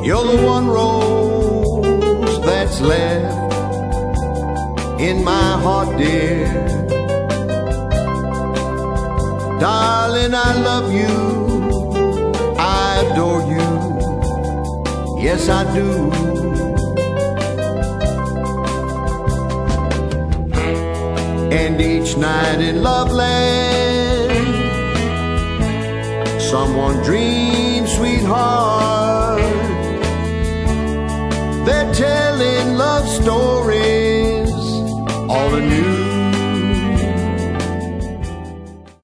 You're the one rose that's left in my heart, dear. Darling, I love you, I adore you, yes I do. And each night in Loveland, someone dreams, sweetheart,